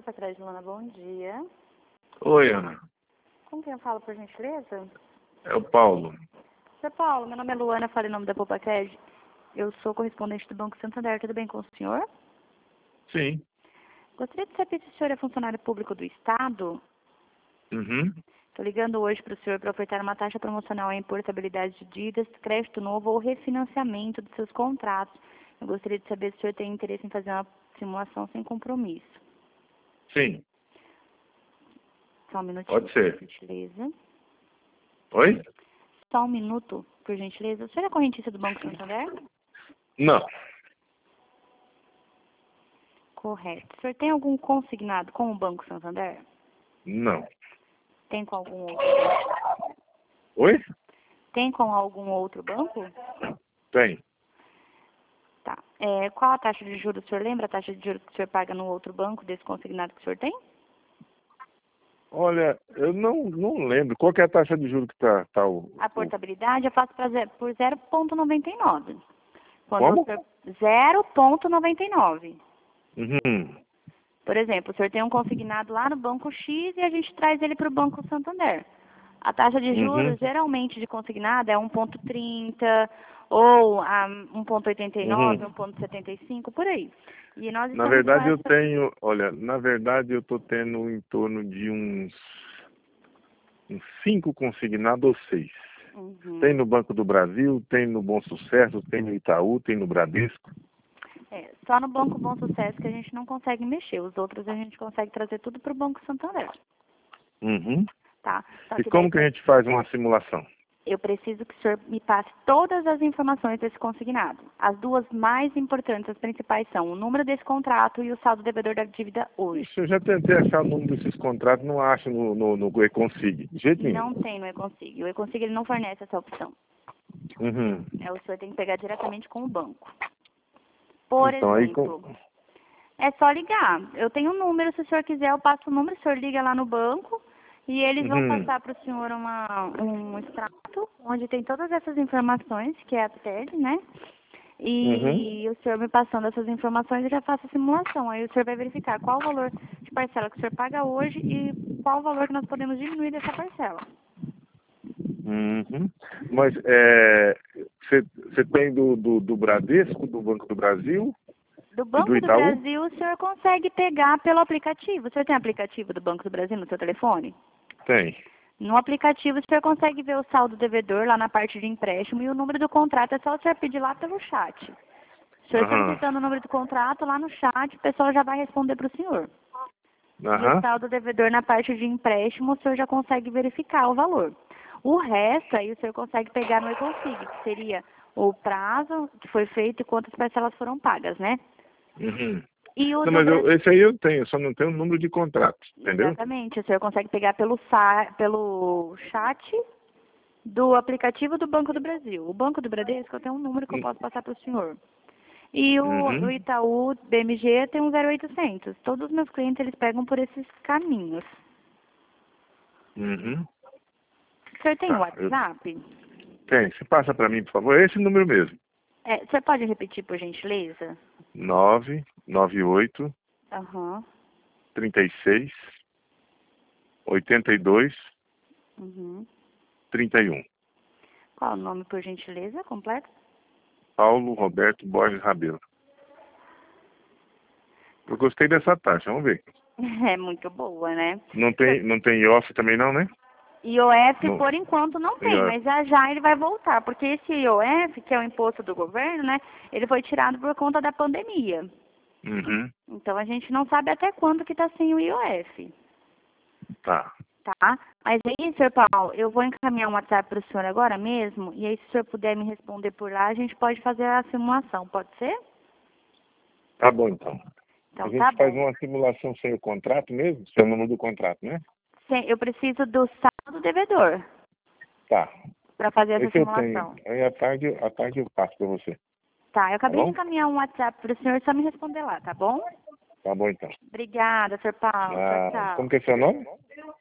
para trás de Luna, bom dia. Oi, Ana. Com quem eu falo, por gentileza? É o Paulo. Seu Paulo, meu nome é Luana, falo em nome da Popacred. Eu sou correspondente do Banco Santander, tudo bem com o senhor? Sim. Gostaria de saber se o senhor é funcionário público do Estado. Uhum. Estou ligando hoje para o senhor para ofertar uma taxa promocional em portabilidade de dívidas, crédito novo ou refinanciamento dos seus contratos. Eu gostaria de saber se o senhor tem interesse em fazer uma simulação sem compromisso. Sim. Só um minutinho, Pode ser. por gentileza. Oi? Só um minuto, por gentileza. O senhor é correntista do Banco Santander? Não. Correto. O senhor tem algum consignado com o Banco Santander? Não. Tem com algum outro? Oi? Tem com algum outro banco? Tem. Tá. Qual a taxa de juros? O senhor lembra a taxa de juros que o senhor paga no outro banco desse consignado que o senhor tem? Olha, eu não lembro. Qual que é a taxa de juros que tá A portabilidade eu faço por 0,99. Como? 0,99. Uhum. Por exemplo, o senhor tem um consignado lá no banco X e a gente traz ele para o Banco Santander. A taxa de juros, Uhum. geralmente, de consignado é 1,30 ou a 1,89, Uhum. 1,75, por aí. E nós Na estamos com verdade eu essa... tenho, olha, na verdade eu tô tendo em torno de uns 5 consignados ou 6. Tem Uhum. no Banco do Brasil, tem no Bom Sucesso, tem no Itaú, tem no Bradesco. Só no Banco Bom Sucesso que a gente não consegue mexer. Os outros a gente consegue trazer tudo para o Banco Santander. Uhum. Tá? Só E que daí como que a gente faz uma simulação? eu preciso que o senhor me passe todas as informações desse consignado. As duas mais importantes, as principais, são o número desse contrato e o saldo devedor da dívida hoje. Isso, eu já tentei achar o número desses contratos, não acho no Econsig, de jeito nenhum. Não tem no Econsig. O Econsig ele não fornece essa opção. Uhum. O senhor tem que pegar diretamente com o banco. Por Então aí exemplo, é só ligar. Eu tenho um número, se o senhor quiser, eu passo o número, o senhor liga lá no banco e eles vão Uhum. passar para o senhor um extrato onde tem todas essas informações, que é a TED, né? Uhum. E o senhor me passando essas informações, eu já faço a simulação. Aí o senhor vai verificar qual o valor de parcela que o senhor paga hoje e qual o valor que nós podemos diminuir dessa parcela. Uhum. Mas você tem do Bradesco, do Banco do Brasil Do e do Banco do Itaú? Brasil, o senhor consegue pegar pelo aplicativo. O senhor tem aplicativo do Banco do Brasil no seu telefone? Tem. No aplicativo, o senhor consegue ver o saldo devedor lá na parte de empréstimo e o número do contrato é só o senhor pedir lá pelo chat. O senhor Aham. solicitando o número do contrato lá no chat, o pessoal já vai responder para o senhor. E o Aham. saldo devedor na parte de empréstimo, o senhor já consegue verificar o valor. O resto, aí o senhor consegue pegar no Econsig, que seria o prazo que foi feito e quantas parcelas foram pagas, né? Uhum. E o Não, do mas Brasil. esse aí eu tenho, só não tenho o número de contrato, entendeu? Exatamente, o senhor consegue pegar pelo chat do aplicativo do Banco do Brasil. O Banco do Bradesco eu tenho um número que eu posso passar para o senhor. E o Uhum. Itaú, BMG, tem um 0800. Todos os meus clientes, eles pegam por esses caminhos. Uhum. O senhor tem o Tá. WhatsApp? Tem. Você passa para mim, por favor. É esse número mesmo. O senhor pode repetir, por gentileza? 998 Aham. 36 82 Uhum. 31. Qual o nome, por gentileza, completo? Paulo Roberto Borges Rabelo. Eu gostei dessa taxa, vamos ver. É muito boa, né? Não tem IOF também não, né? IOF, Não. por enquanto, não tem, IOF. mas já já ele vai voltar, porque esse IOF, que é o imposto do governo, né, ele foi tirado por conta da pandemia. Uhum. Então, a gente não sabe até quando que está sem o IOF, Tá. tá? Mas aí, senhor Paulo, eu vou encaminhar um WhatsApp para o senhor agora mesmo, e aí, se o senhor puder me responder por lá, a gente pode fazer a simulação, pode ser? Tá bom, então. A Então, tá gente faz bom. uma simulação sem o contrato mesmo? Sem o número do contrato, né? Eu preciso do saldo devedor Tá. para fazer essa Esse eu tenho. simulação. Aí à tarde eu passo para você. Tá, eu Tá acabei de bom? encaminhar um WhatsApp para o senhor, só me responder lá, tá bom? Tá bom, então. Obrigada, Sr. Paulo. Tchau, Ah, como tchau. que é seu nome?